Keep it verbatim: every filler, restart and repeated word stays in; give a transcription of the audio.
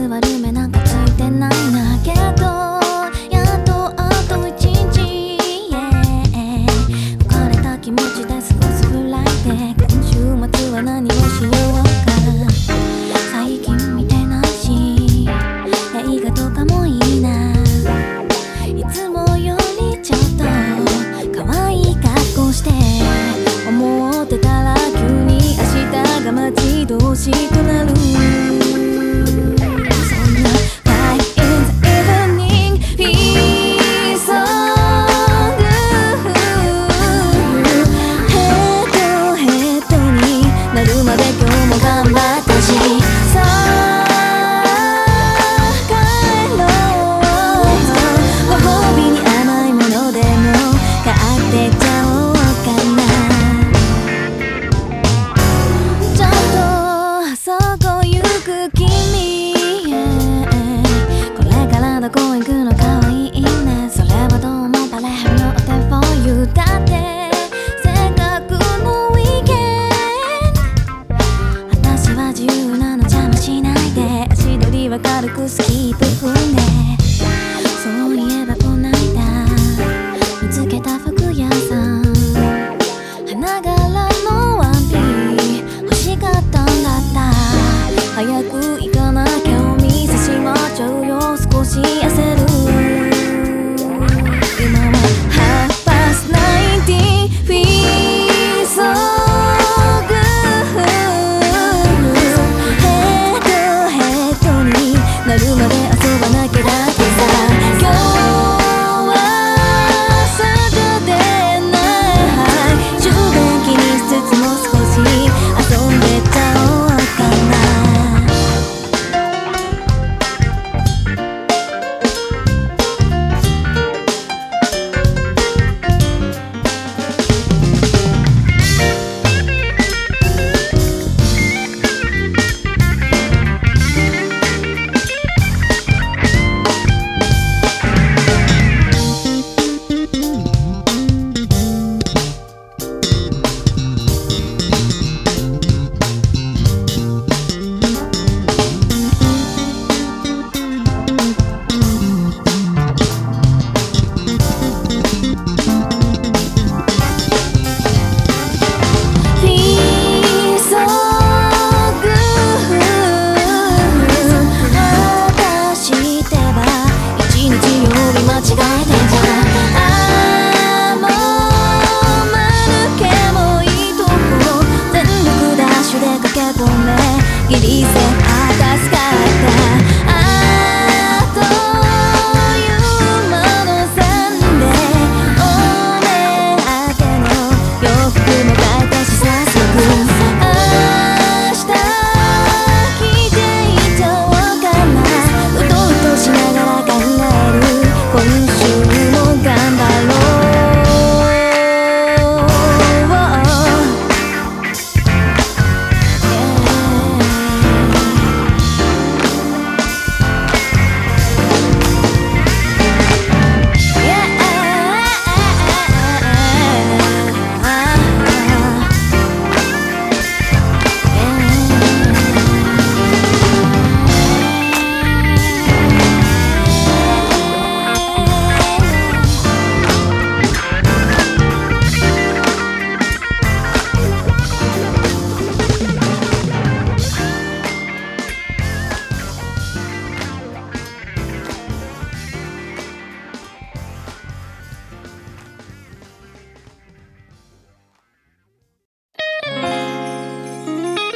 悪目なんかついてないなけどやっとあと一日、yeah、浮かれた気持ちで過ごすくらいで今週末は何をしようか最近見てないし映画とかもいいないつもよりちょっと可愛い格好して思ってたら急に明日が待ち遠しくなるどこ行くのかわいいねそれはどうもバレるのお手フォーユーだってせっかくのウィーケンド私は自由なの邪魔しないで足取りは軽くスキープ踏んでそういえばこないだ見つけた服屋さん花柄のワンピー欲しかったんだった早く行かなきゃお店閉まっちゃうよ少し焦る今はハーパスナインティーフィーソーグヘッドヘッドになるまで遊ばなきゃだけさ今日はサタデーナイト充電気にしつつも少し遊んでちゃおうかなギリセン果たすか